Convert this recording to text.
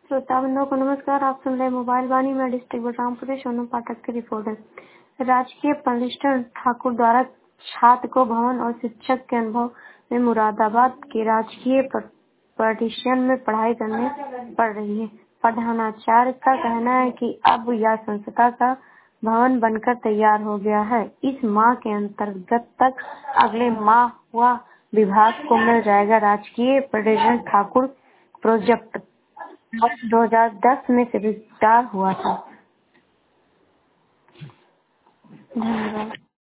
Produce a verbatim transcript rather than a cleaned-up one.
श्रोता बंधुओं को नमस्कार। आप सुन रहे मोबाइल वाणी में डिस्ट्रिक्ट बलरामपुर से सोनू पाठक की रिपोर्ट है। राजकीय पलिस्टर ठाकुर द्वारा छात्र को भवन और शिक्षक के अनुभव में मुरादाबाद के राजकीय पाठशाला में पढ़ाई करने पड़ रही है। प्रधानाचार्य का कहना है कि अब यह संस्था का भवन बनकर तैयार हो गया है। इस माह के अंतर्गत तक अगले माह वह विभाग को मिल जाएगा। राजकीय पलिस्टर ठाकुर प्रोजेक्ट वर्ष दो हज़ार दस में से विस्तार हुआ था। धन्यवाद।